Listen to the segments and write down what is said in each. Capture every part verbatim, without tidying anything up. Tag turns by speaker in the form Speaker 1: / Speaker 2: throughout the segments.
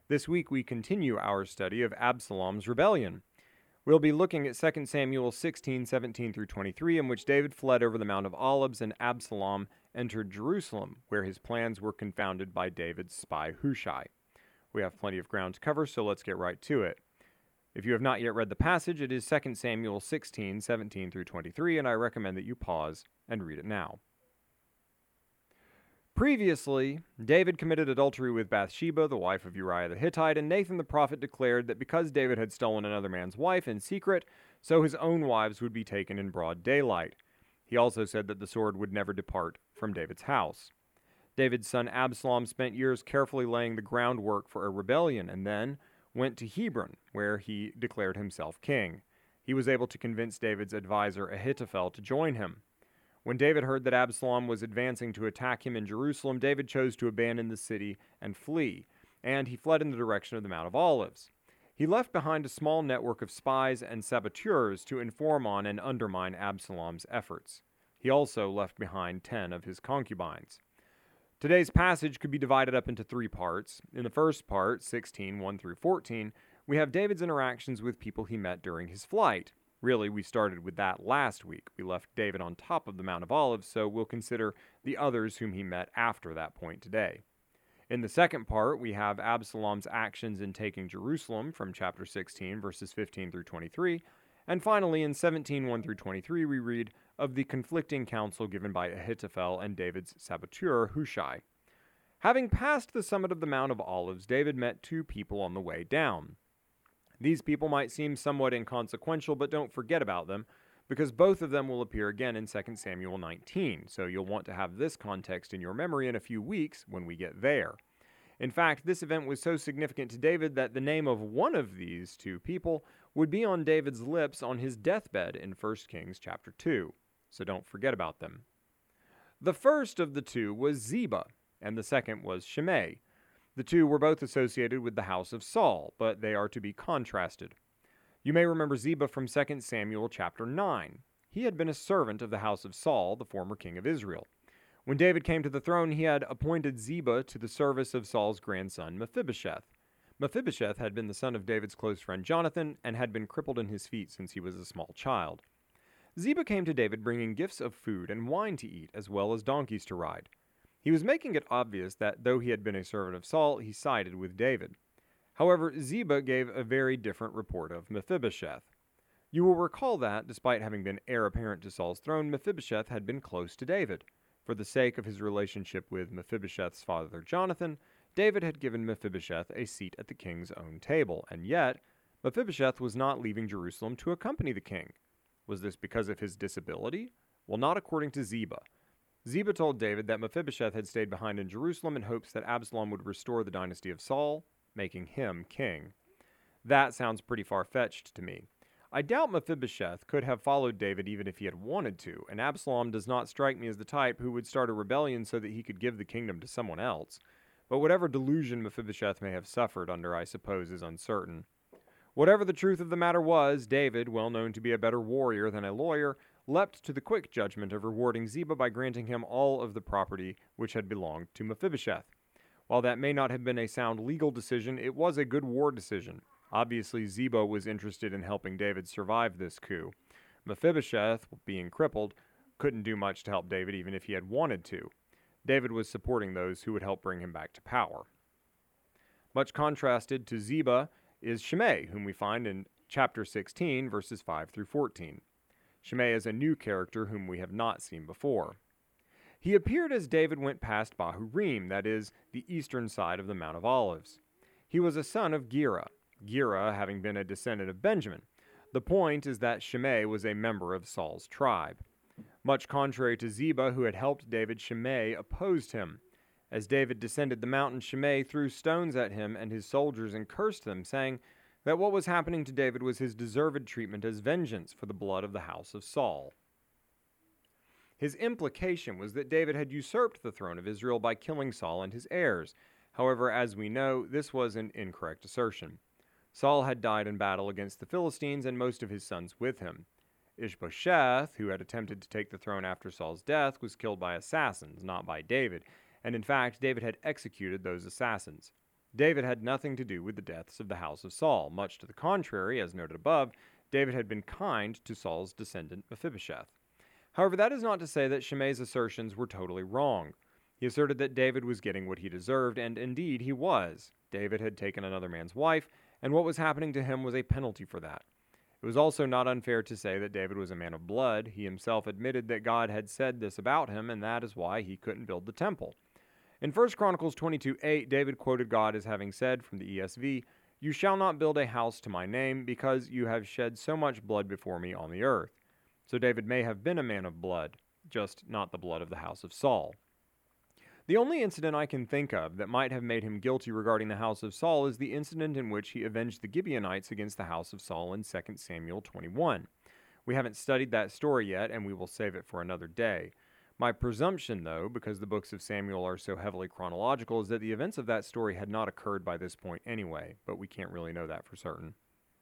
Speaker 1: This week we continue our study of Absalom's rebellion. We'll be looking at Second Samuel sixteen, seventeen through twenty-three, in which David fled over the Mount of Olives and Absalom entered Jerusalem, where his plans were confounded by David's spy Hushai. We have plenty of ground to cover, so let's get right to it. If you have not yet read the passage, it is Second Samuel sixteen, seventeen through twenty-three, and I recommend that you pause and read it now. Previously, David committed adultery with Bathsheba, the wife of Uriah the Hittite, and Nathan the prophet declared that because David had stolen another man's wife in secret, so his own wives would be taken in broad daylight. He also said that the sword would never depart from David's house. David's son Absalom spent years carefully laying the groundwork for a rebellion and then went to Hebron, where he declared himself king. He was able to convince David's advisor Ahithophel to join him. When David heard that Absalom was advancing to attack him in Jerusalem, David chose to abandon the city and flee, and he fled in the direction of the Mount of Olives. He left behind a small network of spies and saboteurs to inform on and undermine Absalom's efforts. He also left behind ten of his concubines. Today's passage could be divided up into three parts. In the first part, sixteen, one through fourteen, we have David's interactions with people he met during his flight. Really, we started with that last week. We left David on top of the Mount of Olives, so we'll consider the others whom he met after that point today. In the second part, we have Absalom's actions in taking Jerusalem from chapter sixteen, verses fifteen through twenty-three. And finally, in seventeen, one through twenty-three, we read of the conflicting counsel given by Ahithophel and David's saboteur, Hushai. Having passed the summit of the Mount of Olives, David met two people on the way down. These people might seem somewhat inconsequential, but don't forget about them, because both of them will appear again in Second Samuel nineteen, so you'll want to have this context in your memory in a few weeks when we get there. In fact, this event was so significant to David that the name of one of these two people would be on David's lips on his deathbed in First Kings chapter two, so don't forget about them. The first of the two was Ziba, and the second was Shimei. The two were both associated with the house of Saul, but they are to be contrasted. You may remember Ziba from Second Samuel chapter nine. He had been a servant of the house of Saul, the former king of Israel. When David came to the throne, he had appointed Ziba to the service of Saul's grandson Mephibosheth. Mephibosheth had been the son of David's close friend Jonathan and had been crippled in his feet since he was a small child. Ziba came to David bringing gifts of food and wine to eat, as well as donkeys to ride. He was making it obvious that though he had been a servant of Saul, he sided with David. However, Ziba gave a very different report of Mephibosheth. You will recall that, despite having been heir apparent to Saul's throne, Mephibosheth had been close to David. For the sake of his relationship with Mephibosheth's father Jonathan, David had given Mephibosheth a seat at the king's own table, and yet Mephibosheth was not leaving Jerusalem to accompany the king. Was this because of his disability? Well, not according to Ziba. Ziba told David that Mephibosheth had stayed behind in Jerusalem in hopes that Absalom would restore the dynasty of Saul, making him king. That sounds pretty far-fetched to me. I doubt Mephibosheth could have followed David even if he had wanted to, and Absalom does not strike me as the type who would start a rebellion so that he could give the kingdom to someone else. But whatever delusion Mephibosheth may have suffered under, I suppose, is uncertain. Whatever the truth of the matter was, David, well known to be a better warrior than a lawyer, leapt to the quick judgment of rewarding Ziba by granting him all of the property which had belonged to Mephibosheth. While that may not have been a sound legal decision, it was a good war decision. Obviously, Ziba was interested in helping David survive this coup. Mephibosheth, being crippled, couldn't do much to help David even if he had wanted to. David was supporting those who would help bring him back to power. Much contrasted to Ziba is Shimei, whom we find in chapter sixteen, verses five through fourteen. Shimei is a new character whom we have not seen before. He appeared as David went past Bahurim, that is, the eastern side of the Mount of Olives. He was a son of Gera, Gera having been a descendant of Benjamin. The point is that Shimei was a member of Saul's tribe. Much contrary to Ziba, who had helped David, Shimei opposed him. As David descended the mountain, Shimei threw stones at him and his soldiers and cursed them, saying that what was happening to David was his deserved treatment as vengeance for the blood of the house of Saul. His implication was that David had usurped the throne of Israel by killing Saul and his heirs. However, as we know, this was an incorrect assertion. Saul had died in battle against the Philistines and most of his sons with him. Ishbosheth, who had attempted to take the throne after Saul's death, was killed by assassins, not by David, and in fact, David had executed those assassins. David had nothing to do with the deaths of the house of Saul. Much to the contrary, as noted above, David had been kind to Saul's descendant Mephibosheth. However, that is not to say that Shimei's assertions were totally wrong. He asserted that David was getting what he deserved, and indeed he was. David had taken another man's wife, and what was happening to him was a penalty for that. It was also not unfair to say that David was a man of blood. He himself admitted that God had said this about him, and that is why he couldn't build the temple. In First Chronicles twenty-two eight, David quoted God as having said from the E S V, "You shall not build a house to my name, because you have shed so much blood before me on the earth." So David may have been a man of blood, just not the blood of the house of Saul. The only incident I can think of that might have made him guilty regarding the house of Saul is the incident in which he avenged the Gibeonites against the house of Saul in Second Samuel twenty-one. We haven't studied that story yet, and we will save it for another day. My presumption, though, because the books of Samuel are so heavily chronological, is that the events of that story had not occurred by this point anyway, but we can't really know that for certain.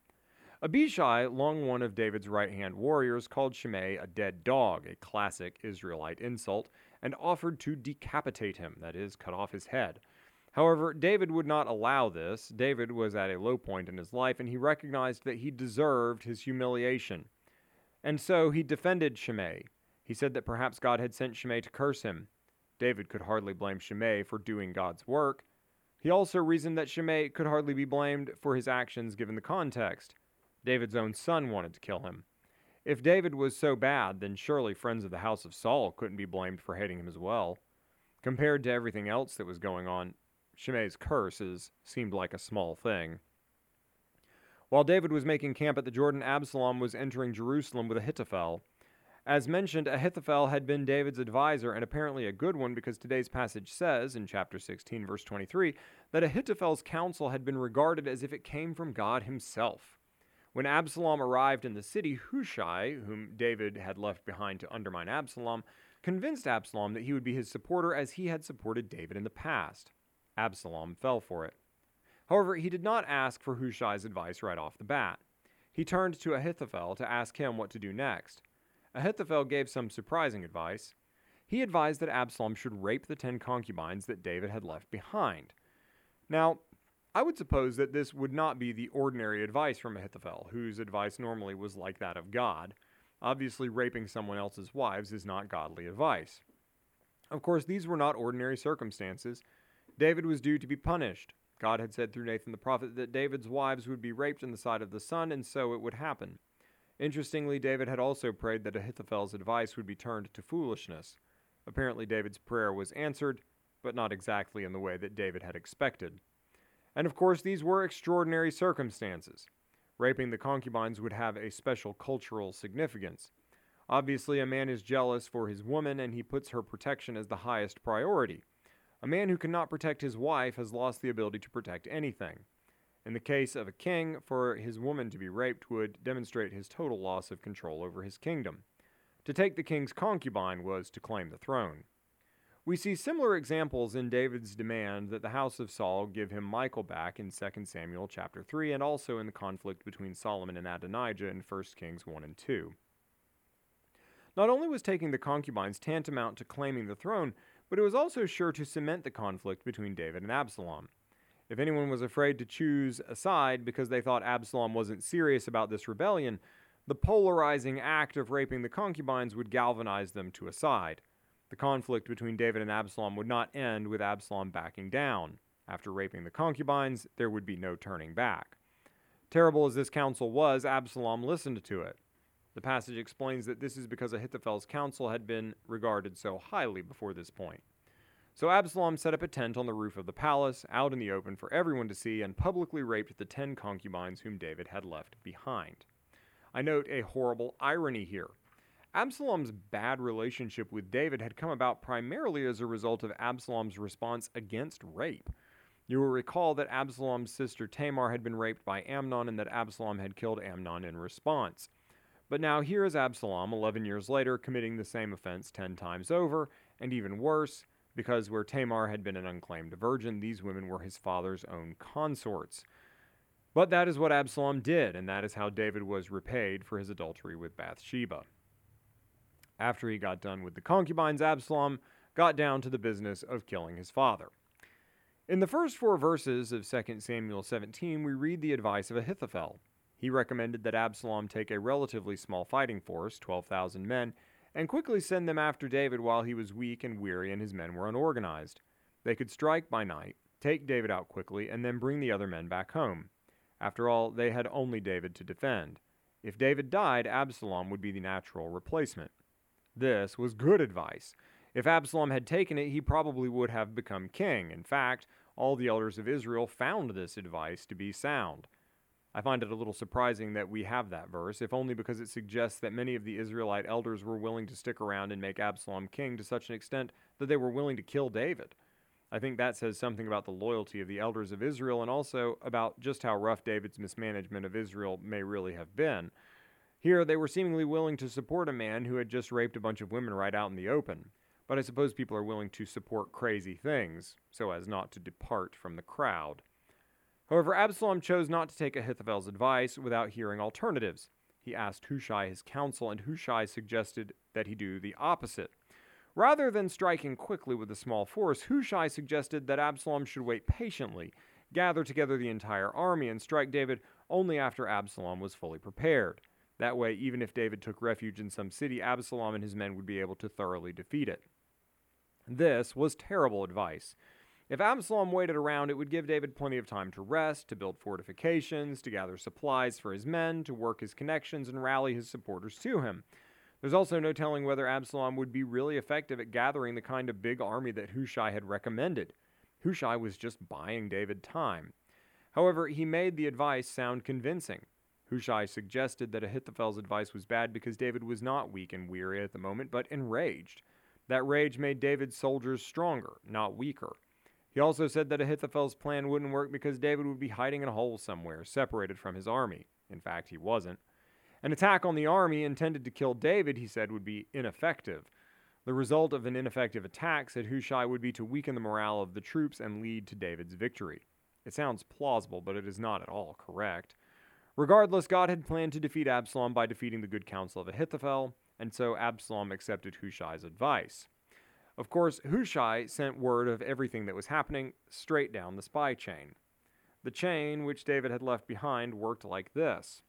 Speaker 1: Abishai, long one of David's right-hand warriors, called Shimei a dead dog, a classic Israelite insult, and offered to decapitate him, that is, cut off his head. However, David would not allow this. David was at a low point in his life, and he recognized that he deserved his humiliation. And so he defended Shimei. He said that perhaps God had sent Shimei to curse him. David could hardly blame Shimei for doing God's work. He also reasoned that Shimei could hardly be blamed for his actions given the context. David's own son wanted to kill him. If David was so bad, then surely friends of the house of Saul couldn't be blamed for hating him as well. Compared to everything else that was going on, Shimei's curses seemed like a small thing. While David was making camp at the Jordan, Absalom was entering Jerusalem with Ahithophel. As mentioned, Ahithophel had been David's advisor, and apparently a good one, because today's passage says, in chapter sixteen, verse twenty-three, that Ahithophel's counsel had been regarded as if it came from God himself. When Absalom arrived in the city, Hushai, whom David had left behind to undermine Absalom, convinced Absalom that he would be his supporter as he had supported David in the past. Absalom fell for it. However, he did not ask for Hushai's advice right off the bat. He turned to Ahithophel to ask him what to do next. Ahithophel gave some surprising advice. He advised that Absalom should rape the ten concubines that David had left behind. Now, I would suppose that this would not be the ordinary advice from Ahithophel, whose advice normally was like that of God. Obviously, raping someone else's wives is not godly advice. Of course, these were not ordinary circumstances. David was due to be punished. God had said through Nathan the prophet that David's wives would be raped in the sight of the sun, and so it would happen. Interestingly, David had also prayed that Ahithophel's advice would be turned to foolishness. Apparently, David's prayer was answered, but not exactly in the way that David had expected. And of course, these were extraordinary circumstances. Raping the concubines would have a special cultural significance. Obviously, a man is jealous for his woman, and he puts her protection as the highest priority. A man who cannot protect his wife has lost the ability to protect anything. In the case of a king, for his woman to be raped would demonstrate his total loss of control over his kingdom. To take the king's concubine was to claim the throne. We see similar examples in David's demand that the house of Saul give him Michal back in Second Samuel chapter three, and also in the conflict between Solomon and Adonijah in First Kings one and two. Not only was taking the concubines tantamount to claiming the throne, but it was also sure to cement the conflict between David and Absalom. If anyone was afraid to choose a side because they thought Absalom wasn't serious about this rebellion, the polarizing act of raping the concubines would galvanize them to a side. The conflict between David and Absalom would not end with Absalom backing down. After raping the concubines, there would be no turning back. Terrible as this counsel was, Absalom listened to it. The passage explains that this is because Ahithophel's counsel had been regarded so highly before this point. So Absalom set up a tent on the roof of the palace, out in the open for everyone to see, and publicly raped the ten concubines whom David had left behind. I note a horrible irony here. Absalom's bad relationship with David had come about primarily as a result of Absalom's response against rape. You will recall that Absalom's sister Tamar had been raped by Amnon and that Absalom had killed Amnon in response. But now here is Absalom, eleven years later, committing the same offense ten times over, and even worse, because where Tamar had been an unclaimed virgin, these women were his father's own consorts. But that is what Absalom did, and that is how David was repaid for his adultery with Bathsheba. After he got done with the concubines, Absalom got down to the business of killing his father. In the first four verses of Second Samuel seventeen, we read the advice of Ahithophel. He recommended that Absalom take a relatively small fighting force, twelve thousand men, and quickly send them after David while he was weak and weary and his men were unorganized. They could strike by night, take David out quickly, and then bring the other men back home. After all, they had only David to defend. If David died, Absalom would be the natural replacement. This was good advice. If Absalom had taken it, he probably would have become king. In fact, all the elders of Israel found this advice to be sound. I find it a little surprising that we have that verse, if only because it suggests that many of the Israelite elders were willing to stick around and make Absalom king to such an extent that they were willing to kill David. I think that says something about the loyalty of the elders of Israel and also about just how rough David's mismanagement of Israel may really have been. Here, they were seemingly willing to support a man who had just raped a bunch of women right out in the open. But I suppose people are willing to support crazy things, so as not to depart from the crowd. However, Absalom chose not to take Ahithophel's advice without hearing alternatives. He asked Hushai his counsel, and Hushai suggested that he do the opposite. Rather than striking quickly with a small force, Hushai suggested that Absalom should wait patiently, gather together the entire army, and strike David only after Absalom was fully prepared. That way, even if David took refuge in some city, Absalom and his men would be able to thoroughly defeat it. This was terrible advice. If Absalom waited around, it would give David plenty of time to rest, to build fortifications, to gather supplies for his men, to work his connections, and rally his supporters to him. There's also no telling whether Absalom would be really effective at gathering the kind of big army that Hushai had recommended. Hushai was just buying David time. However, he made the advice sound convincing. Hushai suggested that Ahithophel's advice was bad because David was not weak and weary at the moment, but enraged. That rage made David's soldiers stronger, not weaker. He also said that Ahithophel's plan wouldn't work because David would be hiding in a hole somewhere, separated from his army. In fact, he wasn't. An attack on the army intended to kill David, he said, would be ineffective. The result of an ineffective attack, said Hushai, would be to weaken the morale of the troops and lead to David's victory. It sounds plausible, but it is not at all correct. Regardless, God had planned to defeat Absalom by defeating the good counsel of Ahithophel, and so Absalom accepted Hushai's advice. Of course, Hushai sent word of everything that was happening straight down the spy chain. The chain, which David had left behind, worked like this.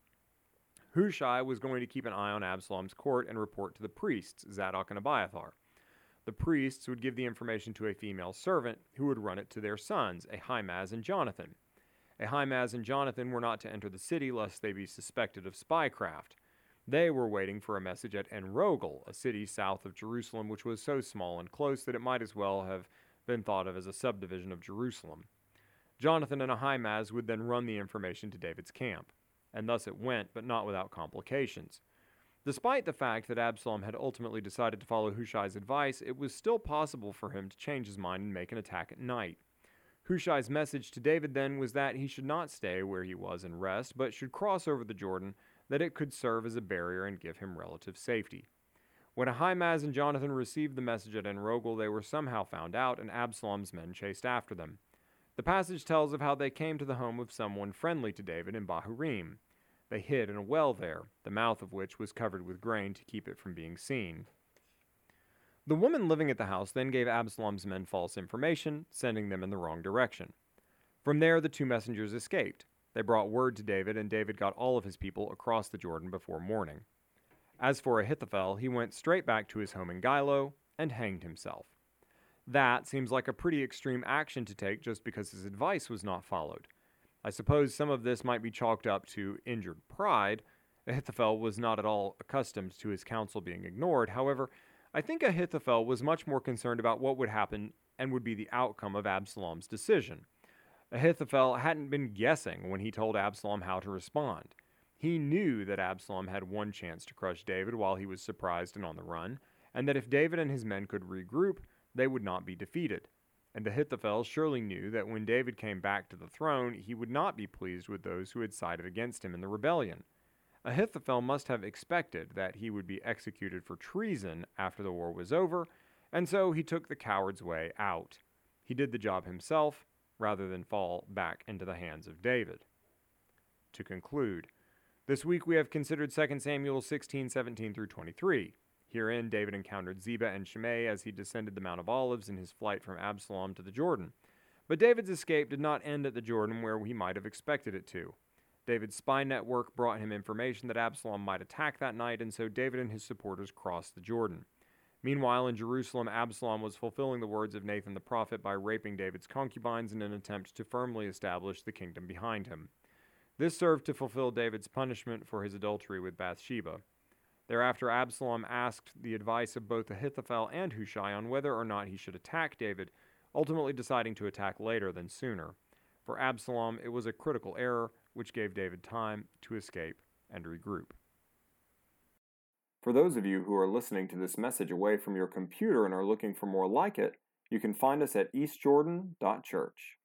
Speaker 1: Hushai was going to keep an eye on Absalom's court and report to the priests, Zadok and Abiathar. The priests would give the information to a female servant who would run it to their sons, Ahimaaz and Jonathan. Ahimaaz and Jonathan were not to enter the city lest they be suspected of spycraft. They were waiting for a message at En-Rogel, a city south of Jerusalem which was so small and close that it might as well have been thought of as a subdivision of Jerusalem. Jonathan and Ahimaaz would then run the information to David's camp. And thus it went, but not without complications. Despite the fact that Absalom had ultimately decided to follow Hushai's advice, it was still possible for him to change his mind and make an attack at night. Hushai's message to David then was that he should not stay where he was and rest, but should cross over the Jordan, that it could serve as a barrier and give him relative safety. When Ahimaaz and Jonathan received the message at En-Rogel, they were somehow found out, and Absalom's men chased after them. The passage tells of how they came to the home of someone friendly to David in Bahurim. They hid in a well there, the mouth of which was covered with grain to keep it from being seen. The woman living at the house then gave Absalom's men false information, sending them in the wrong direction. From there, the two messengers escaped. They brought word to David, and David got all of his people across the Jordan before morning. As for Ahithophel, he went straight back to his home in Gilo and hanged himself. That seems like a pretty extreme action to take just because his advice was not followed. I suppose some of this might be chalked up to injured pride. Ahithophel was not at all accustomed to his counsel being ignored. However, I think Ahithophel was much more concerned about what would happen and would be the outcome of Absalom's decision. Ahithophel hadn't been guessing when he told Absalom how to respond. He knew that Absalom had one chance to crush David while he was surprised and on the run, and that if David and his men could regroup, they would not be defeated. And Ahithophel surely knew that when David came back to the throne, he would not be pleased with those who had sided against him in the rebellion. Ahithophel must have expected that he would be executed for treason after the war was over, and so he took the coward's way out. He did the job himself, rather than fall back into the hands of David. To conclude, this week we have considered Second Samuel sixteen, seventeen through twenty-three. Herein, David encountered Ziba and Shimei as he descended the Mount of Olives in his flight from Absalom to the Jordan. But David's escape did not end at the Jordan where he might have expected it to. David's spy network brought him information that Absalom might attack that night, and so David and his supporters crossed the Jordan. Meanwhile, in Jerusalem, Absalom was fulfilling the words of Nathan the prophet by raping David's concubines in an attempt to firmly establish the kingdom behind him. This served to fulfill David's punishment for his adultery with Bathsheba. Thereafter, Absalom asked the advice of both Ahithophel and Hushai on whether or not he should attack David, ultimately deciding to attack later than sooner. For Absalom, it was a critical error, which gave David time to escape and regroup. For those of you who are listening to this message away from your computer and are looking for more like it, you can find us at east jordan dot church.